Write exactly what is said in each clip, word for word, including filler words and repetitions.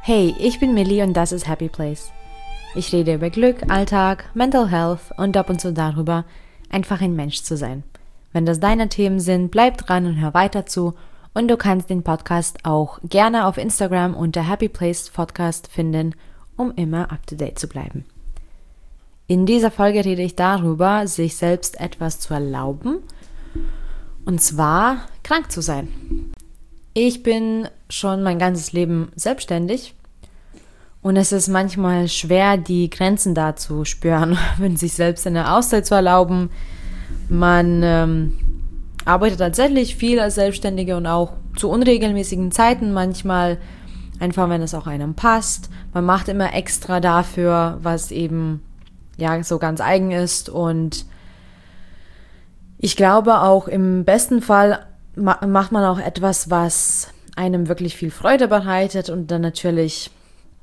Hey, ich bin Millie und das ist Happy Place. Ich rede über Glück, Alltag, Mental Health und ab und zu darüber, einfach ein Mensch zu sein. Wenn das deine Themen sind, bleib dran und hör weiter zu und du kannst den Podcast auch gerne auf Instagram unter Happy Place Podcast finden, um immer up to date zu bleiben. In dieser Folge rede ich darüber, sich selbst etwas zu erlauben, und zwar krank zu sein. Ich bin schon mein ganzes Leben selbstständig und es ist manchmal schwer, die Grenzen da zu spüren, wenn sich selbst eine Auszeit zu erlauben. Man ähm, arbeitet tatsächlich viel als Selbstständige und auch zu unregelmäßigen Zeiten manchmal, einfach wenn es auch einem passt. Man macht immer extra dafür, was eben ja so ganz eigen ist, und ich glaube auch im besten Fall ma- macht man auch etwas, was einem wirklich viel Freude bereitet, und dann natürlich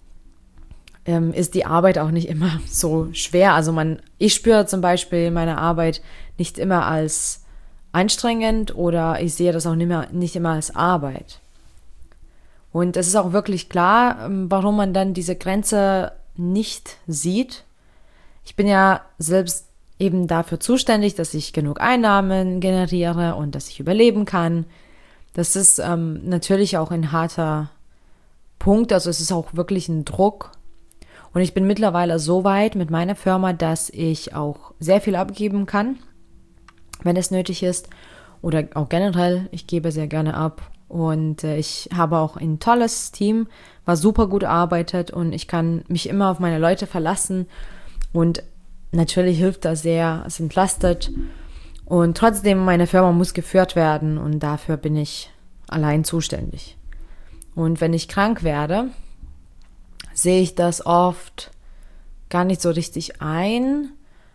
ähm, ist die Arbeit auch nicht immer so schwer. Also man, ich spüre zum Beispiel meine Arbeit nicht immer als anstrengend oder ich sehe das auch nicht, mehr, nicht immer als Arbeit. Und es ist auch wirklich klar, warum man dann diese Grenze nicht sieht. Ich bin ja selbst eben dafür zuständig, dass ich genug Einnahmen generiere und dass ich überleben kann. Das ist ähm, natürlich auch ein harter Punkt, also es ist auch wirklich ein Druck. Und ich bin mittlerweile so weit mit meiner Firma, dass ich auch sehr viel abgeben kann, wenn es nötig ist. Oder auch generell, ich gebe sehr gerne ab. Und äh, ich habe auch ein tolles Team, was super gut arbeitet, und ich kann mich immer auf meine Leute verlassen. Und natürlich hilft das sehr, es entlastet. Und trotzdem, meine Firma muss geführt werden und dafür bin ich allein zuständig. Und wenn ich krank werde, sehe ich das oft gar nicht so richtig ein.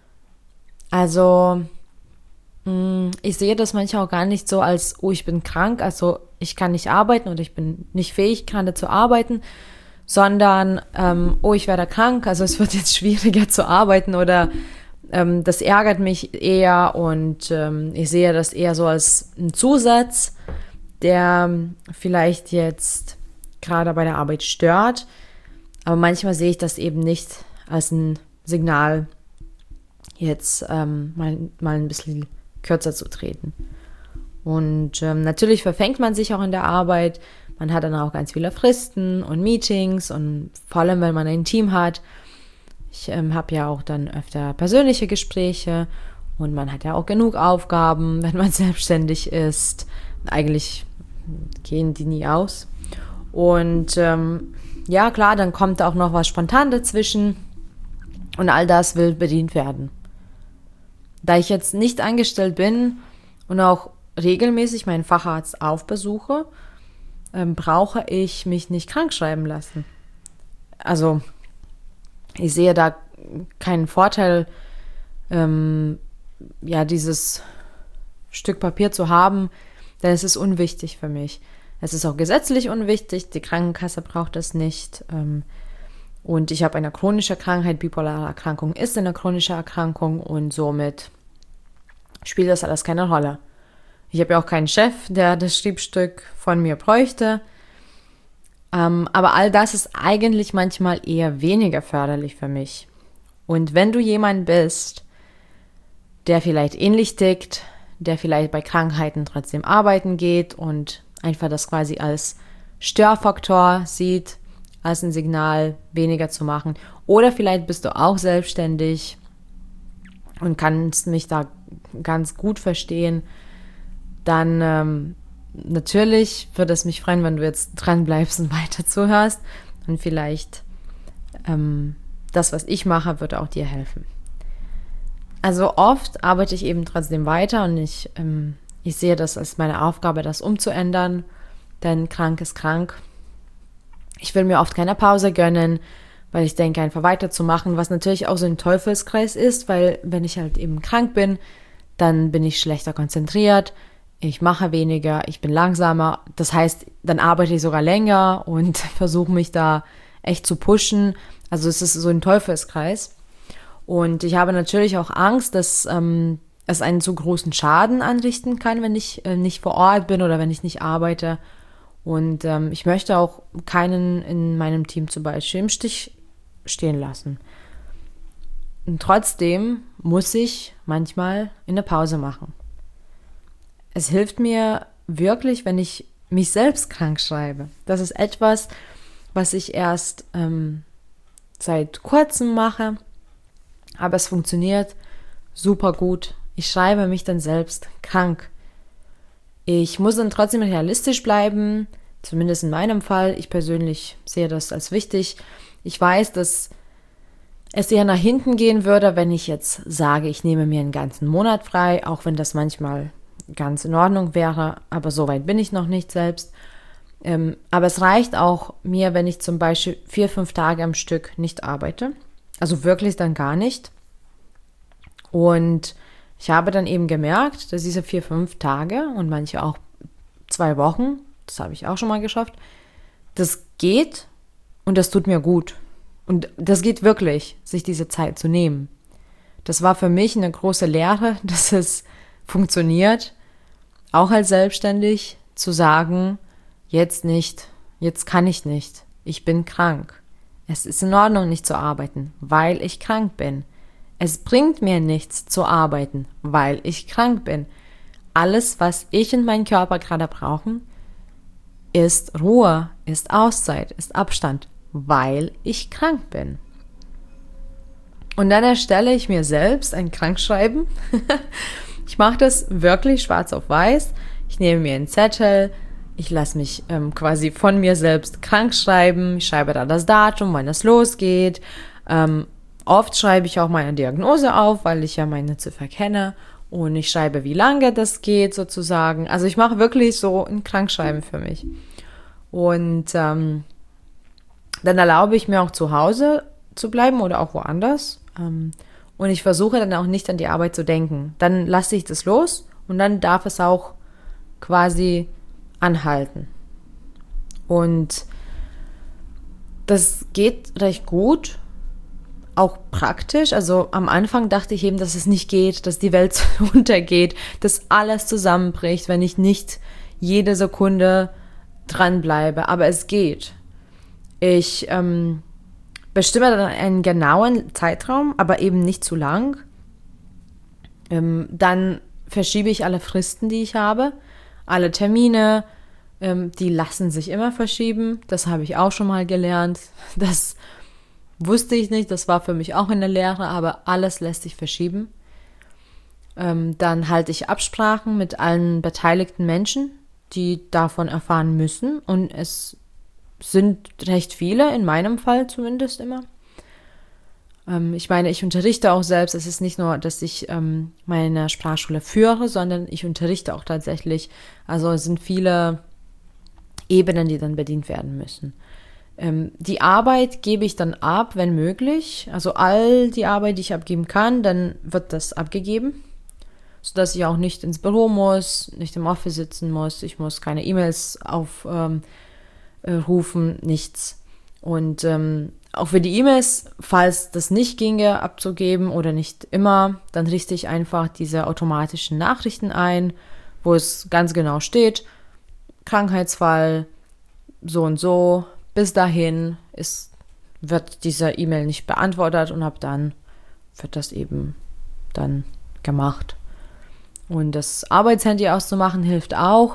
Also ich sehe das manchmal auch gar nicht so als, oh, ich bin krank, also ich kann nicht arbeiten oder ich bin nicht fähig, gerade zu arbeiten, sondern, ähm, oh, ich werde krank, also es wird jetzt schwieriger zu arbeiten, oder ähm, das ärgert mich eher, und ähm, ich sehe das eher so als einen Zusatz, der vielleicht jetzt gerade bei der Arbeit stört, aber manchmal sehe ich das eben nicht als ein Signal, jetzt ähm, mal, mal ein bisschen kürzer zu treten. Und ähm, natürlich verfängt man sich auch in der Arbeit. Man hat dann auch ganz viele Fristen und Meetings, und vor allem, wenn man ein Team hat. Ich ähm, habe ja auch dann öfter persönliche Gespräche, und man hat ja auch genug Aufgaben, wenn man selbstständig ist. Eigentlich gehen die nie aus. Und ähm, ja, klar, dann kommt auch noch was spontan dazwischen, und all das will bedient werden. Da ich jetzt nicht angestellt bin und auch regelmäßig meinen Facharzt aufbesuche, ähm, brauche ich mich nicht krank schreiben lassen. Also ich sehe da keinen Vorteil, ähm, ja, dieses Stück Papier zu haben, denn es ist unwichtig für mich. Es ist auch gesetzlich unwichtig, die Krankenkasse braucht es nicht. Ähm, und ich habe eine chronische Krankheit, bipolare Erkrankung ist eine chronische Erkrankung, und somit spielt das alles keine Rolle. Ich habe ja auch keinen Chef, der das Schriebstück von mir bräuchte. Ähm, aber all das ist eigentlich manchmal eher weniger förderlich für mich. Und wenn du jemand bist, der vielleicht ähnlich tickt, der vielleicht bei Krankheiten trotzdem arbeiten geht und einfach das quasi als Störfaktor sieht, als ein Signal, weniger zu machen. Oder vielleicht bist du auch selbstständig und kannst mich da ganz gut verstehen, dann ähm, natürlich würde es mich freuen, wenn du jetzt dran bleibst und weiter zuhörst, und vielleicht ähm, das, was ich mache, wird auch dir helfen. Also oft arbeite ich eben trotzdem weiter, und ich, ähm, ich sehe das als meine Aufgabe, das umzuändern, denn krank ist krank. Ich will mir oft keine Pause gönnen, weil ich denke, einfach weiterzumachen, was natürlich auch so ein Teufelskreis ist, weil wenn ich halt eben krank bin, dann bin ich schlechter konzentriert, ich mache weniger, ich bin langsamer, das heißt, dann arbeite ich sogar länger und versuche mich da echt zu pushen. Also es ist so ein Teufelskreis. Und ich habe natürlich auch Angst, dass ähm, es einen zu großen Schaden anrichten kann, wenn ich äh, nicht vor Ort bin oder wenn ich nicht arbeite. Und ähm, ich möchte auch keinen in meinem Team zum Beispiel im Stich stehen lassen. Und trotzdem muss ich manchmal eine Pause machen. Es hilft mir wirklich, wenn ich mich selbst krank schreibe. Das ist etwas, was ich erst ähm, seit kurzem mache, aber es funktioniert super gut. Ich schreibe mich dann selbst krank. Ich muss dann trotzdem realistisch bleiben, zumindest in meinem Fall. Ich persönlich sehe das als wichtig. Ich weiß, dass es eher nach hinten gehen würde, wenn ich jetzt sage, ich nehme mir einen ganzen Monat frei, auch wenn das manchmal ganz in Ordnung wäre, aber so weit bin ich noch nicht selbst. Ähm, aber es reicht auch mir, wenn ich zum Beispiel vier, fünf Tage am Stück nicht arbeite. Also wirklich dann gar nicht. Und ich habe dann eben gemerkt, dass diese vier, fünf Tage und manche auch zwei Wochen, das habe ich auch schon mal geschafft, das geht und das tut mir gut. Und das geht wirklich, sich diese Zeit zu nehmen. Das war für mich eine große Lehre, dass es funktioniert, auch als selbstständig zu sagen, jetzt nicht, jetzt kann ich nicht, ich bin krank. Es ist in Ordnung, nicht zu arbeiten, weil ich krank bin. Es bringt mir nichts zu arbeiten, weil ich krank bin. Alles, was ich und mein Körper gerade brauchen, ist Ruhe, ist Auszeit, ist Abstand, weil ich krank bin. Und dann erstelle ich mir selbst ein Krankschreiben. Ich mache das wirklich schwarz auf weiß. Ich nehme mir einen Zettel, ich lasse mich ähm, quasi von mir selbst krank schreiben. Ich schreibe da das Datum, wann es losgeht. Ähm, oft schreibe ich auch meine Diagnose auf, weil ich ja meine Ziffer kenne. Und ich schreibe, wie lange das geht sozusagen. Also ich mache wirklich so ein Krankschreiben für mich. Und ähm, dann erlaube ich mir auch zu Hause zu bleiben oder auch woanders. Ähm, und ich versuche dann auch nicht an die Arbeit zu denken. Dann lasse ich das los und dann darf es auch quasi anhalten. Und das geht recht gut, auch praktisch. Also am Anfang dachte ich eben, dass es nicht geht, dass die Welt untergeht, dass alles zusammenbricht, wenn ich nicht jede Sekunde dranbleibe. Aber es geht. Ich ähm, bestimme dann einen genauen Zeitraum, aber eben nicht zu lang. Ähm, dann verschiebe ich alle Fristen, die ich habe. Alle Termine, ähm, die lassen sich immer verschieben. Das habe ich auch schon mal gelernt. Das wusste ich nicht, das war für mich auch in der Lehre, aber alles lässt sich verschieben. Ähm, dann halte ich Absprachen mit allen beteiligten Menschen, die davon erfahren müssen. Und es sind recht viele, in meinem Fall zumindest immer. Ähm, ich meine, ich unterrichte auch selbst. Es ist nicht nur, dass ich ähm, meine Sprachschule führe, sondern ich unterrichte auch tatsächlich. Also es sind viele Ebenen, die dann bedient werden müssen. Ähm, die Arbeit gebe ich dann ab, wenn möglich. Also all die Arbeit, die ich abgeben kann, dann wird das abgegeben, sodass ich auch nicht ins Büro muss, nicht im Office sitzen muss. Ich muss keine E-Mails aufrufen, ähm, äh, nichts. Und ähm, auch für die E-Mails, falls das nicht ginge, abzugeben oder nicht immer, dann richte ich einfach diese automatischen Nachrichten ein, wo es ganz genau steht, Krankheitsfall, so und so, bis dahin ist, wird diese E-Mail nicht beantwortet und ab dann wird das eben dann gemacht. Und das Arbeitshandy auszumachen hilft auch.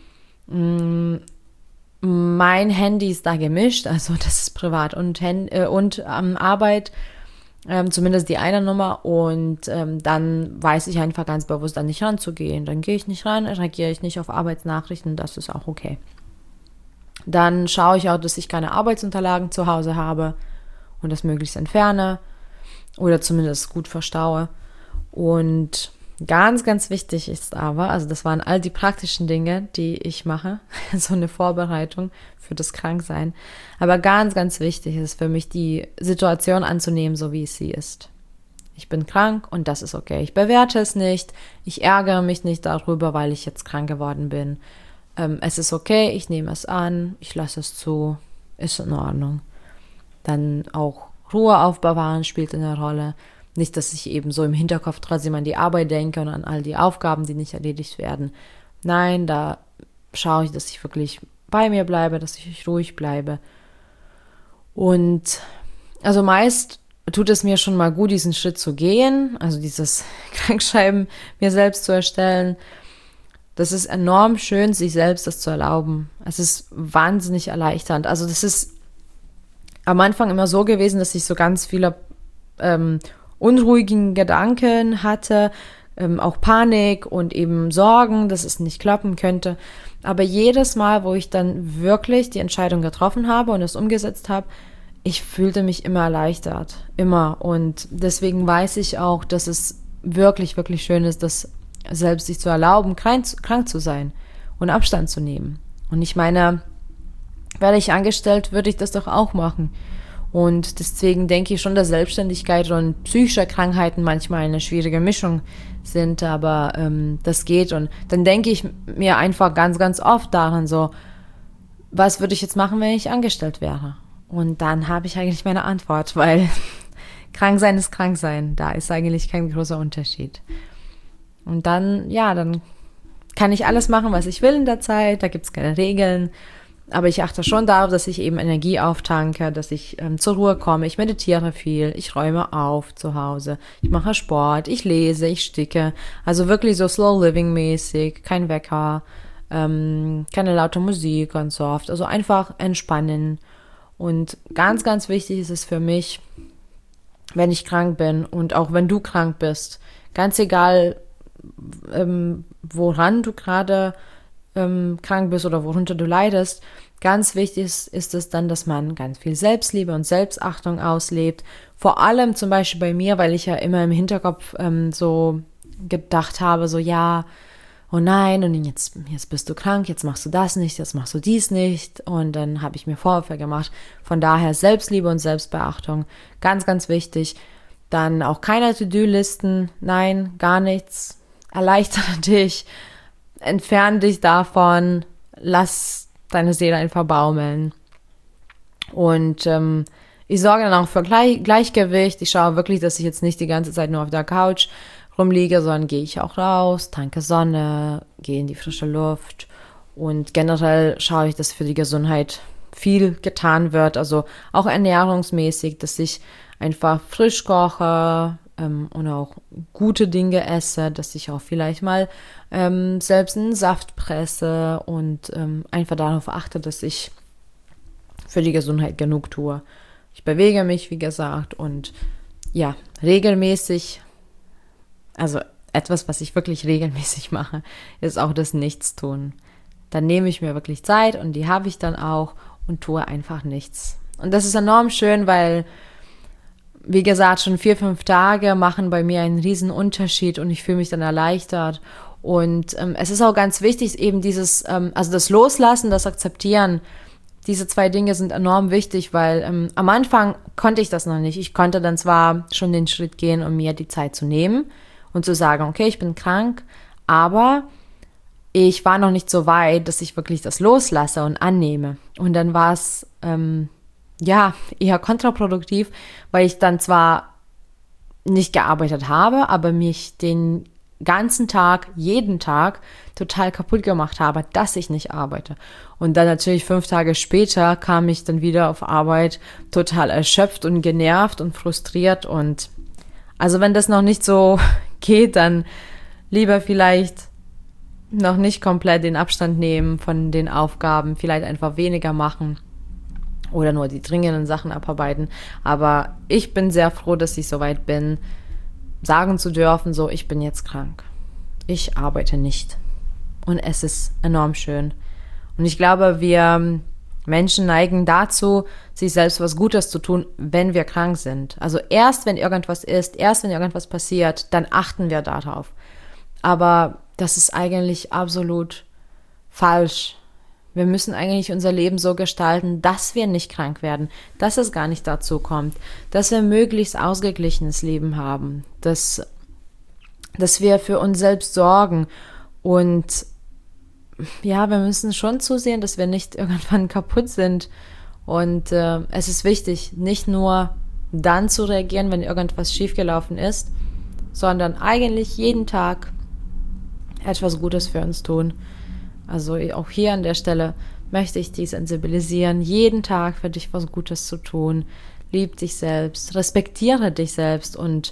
Mein Handy ist da gemischt, also das ist privat und, Hand, äh, und ähm, Arbeit, ähm, zumindest die eine Nummer. Und ähm, dann weiß ich einfach ganz bewusst, da nicht ranzugehen. Dann gehe ich nicht ran, reagiere ich nicht auf Arbeitsnachrichten, das ist auch okay. Dann schaue ich auch, dass ich keine Arbeitsunterlagen zu Hause habe und das möglichst entferne oder zumindest gut verstaue. Und ganz, ganz wichtig ist aber, also das waren all die praktischen Dinge, die ich mache, so eine Vorbereitung für das Kranksein. Aber ganz, ganz wichtig ist für mich, die Situation anzunehmen, so wie es sie ist. Ich bin krank und das ist okay. Ich bewerte es nicht, ich ärgere mich nicht darüber, weil ich jetzt krank geworden bin. Ähm, es ist okay, ich nehme es an, ich lasse es zu, ist in Ordnung. Dann auch Ruhe aufbewahren spielt eine Rolle. Nicht, dass ich eben so im Hinterkopf trotzdem an die Arbeit denke und an all die Aufgaben, die nicht erledigt werden. Nein, da schaue ich, dass ich wirklich bei mir bleibe, dass ich ruhig bleibe. Und also meist tut es mir schon mal gut, diesen Schritt zu gehen, also dieses Krankschreiben mir selbst zu erstellen. Das ist enorm schön, sich selbst das zu erlauben. Es ist wahnsinnig erleichternd. Also das ist am Anfang immer so gewesen, dass ich so ganz viele ähm, unruhigen Gedanken hatte, ähm, auch Panik und eben Sorgen, dass es nicht klappen könnte. Aber jedes Mal, wo ich dann wirklich die Entscheidung getroffen habe und es umgesetzt habe, ich fühlte mich immer erleichtert, immer. Und deswegen weiß ich auch, dass es wirklich, wirklich schön ist, das selbst sich zu erlauben, krank, krank zu sein und Abstand zu nehmen. Und ich meine, wäre ich angestellt, würde ich das doch auch machen. Und deswegen denke ich schon, dass Selbstständigkeit und psychische Krankheiten manchmal eine schwierige Mischung sind, aber ähm, das geht. Und dann denke ich mir einfach ganz, ganz oft daran so, was würde ich jetzt machen, wenn ich angestellt wäre? Und dann habe ich eigentlich meine Antwort, weil krank sein ist krank sein. Da ist eigentlich kein großer Unterschied. Und dann, ja, dann kann ich alles machen, was ich will in der Zeit. Da gibt es keine Regeln. Aber ich achte schon darauf, dass ich eben Energie auftanke, dass ich ähm, zur Ruhe komme. Ich meditiere viel, ich räume auf zu Hause, ich mache Sport, ich lese, ich sticke. Also wirklich so Slow Living mäßig, kein Wecker, ähm, keine laute Musik, ganz oft. Also einfach entspannen. Und ganz, ganz wichtig ist es für mich, wenn ich krank bin und auch wenn du krank bist, ganz egal, ähm, woran du gerade ähm, krank bist oder worunter du leidest, ganz wichtig ist, ist es dann, dass man ganz viel Selbstliebe und Selbstachtung auslebt. Vor allem zum Beispiel bei mir, weil ich ja immer im Hinterkopf ähm, so gedacht habe, so ja, oh nein, und jetzt, jetzt bist du krank, jetzt machst du das nicht, jetzt machst du dies nicht. Und dann habe ich mir Vorwürfe gemacht. Von daher Selbstliebe und Selbstbeachtung, ganz, ganz wichtig. Dann auch keine To-Do-Listen, nein, gar nichts. Erleichtere dich, entferne dich davon, lass deine Seele einfach baumeln. Und ähm, ich sorge dann auch für Gleich- Gleichgewicht. Ich schaue wirklich, dass ich jetzt nicht die ganze Zeit nur auf der Couch rumliege, sondern gehe ich auch raus, tanke Sonne, gehe in die frische Luft. Und generell schaue ich, dass für die Gesundheit viel getan wird. Also auch ernährungsmäßig, dass ich einfach frisch koche, Ähm, und auch gute Dinge esse, dass ich auch vielleicht mal ähm, selbst einen Saft presse und ähm, einfach darauf achte, dass ich für die Gesundheit genug tue. Ich bewege mich, wie gesagt, und ja, regelmäßig, also etwas, was ich wirklich regelmäßig mache, ist auch das Nichtstun. Dann nehme ich mir wirklich Zeit und die habe ich dann auch und tue einfach nichts. Und das ist enorm schön, weil wie gesagt, schon vier, fünf Tage machen bei mir einen riesen Unterschied und ich fühle mich dann erleichtert. Und ähm, es ist auch ganz wichtig, eben dieses, ähm, also das Loslassen, das Akzeptieren, diese zwei Dinge sind enorm wichtig, weil ähm, am Anfang konnte ich das noch nicht. Ich konnte dann zwar schon den Schritt gehen, um mir die Zeit zu nehmen und zu sagen, okay, ich bin krank, aber ich war noch nicht so weit, dass ich wirklich das loslasse und annehme. Und dann war es ähm, ja, eher kontraproduktiv, weil ich dann zwar nicht gearbeitet habe, aber mich den ganzen Tag, jeden Tag total kaputt gemacht habe, dass ich nicht arbeite. Und dann natürlich fünf Tage später kam ich dann wieder auf Arbeit total erschöpft und genervt und frustriert. Und also wenn das noch nicht so geht, dann lieber vielleicht noch nicht komplett den Abstand nehmen von den Aufgaben, vielleicht einfach weniger machen. Oder nur die dringenden Sachen abarbeiten. Aber ich bin sehr froh, dass ich so weit bin, sagen zu dürfen, so, ich bin jetzt krank. Ich arbeite nicht. Und es ist enorm schön. Und ich glaube, wir Menschen neigen dazu, sich selbst was Gutes zu tun, wenn wir krank sind. Also erst, wenn irgendwas ist, erst, wenn irgendwas passiert, dann achten wir darauf. Aber das ist eigentlich absolut falsch. Wir müssen eigentlich unser Leben so gestalten, dass wir nicht krank werden, dass es gar nicht dazu kommt, dass wir möglichst ausgeglichenes Leben haben, dass, dass wir für uns selbst sorgen. Und ja, wir müssen schon zusehen, dass wir nicht irgendwann kaputt sind. Und äh, es ist wichtig, nicht nur dann zu reagieren, wenn irgendwas schiefgelaufen ist, sondern eigentlich jeden Tag etwas Gutes für uns tun. Also auch hier an der Stelle möchte ich dich sensibilisieren, jeden Tag für dich was Gutes zu tun. Lieb dich selbst, respektiere dich selbst und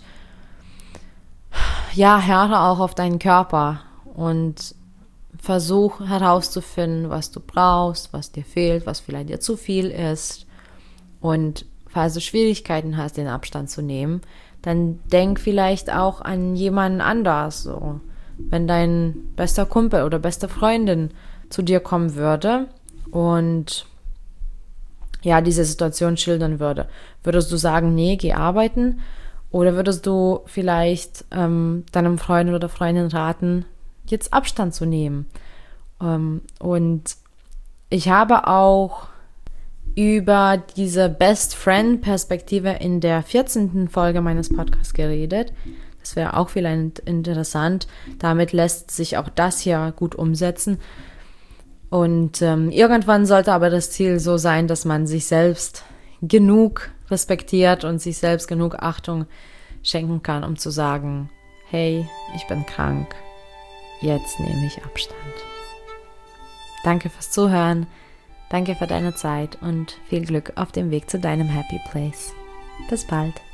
ja, höre auch auf deinen Körper und versuch herauszufinden, was du brauchst, was dir fehlt, was vielleicht dir zu viel ist. Und falls du Schwierigkeiten hast, den Abstand zu nehmen, dann denk vielleicht auch an jemanden anders. So. Wenn dein bester Kumpel oder beste Freundin zu dir kommen würde und ja, diese Situation schildern würde, würdest du sagen, nee, geh arbeiten? Oder würdest du vielleicht ähm, deinem Freund oder Freundin raten, jetzt Abstand zu nehmen? Ähm, und ich habe auch über diese Best Friend-Perspektive in der vierzehnten Folge meines Podcasts geredet. Das wäre auch vielleicht interessant. Damit lässt sich auch das hier gut umsetzen. Und ähm, irgendwann sollte aber das Ziel so sein, dass man sich selbst genug respektiert und sich selbst genug Achtung schenken kann, um zu sagen, hey, ich bin krank, jetzt nehme ich Abstand. Danke fürs Zuhören, danke für deine Zeit und viel Glück auf dem Weg zu deinem Happy Place. Bis bald.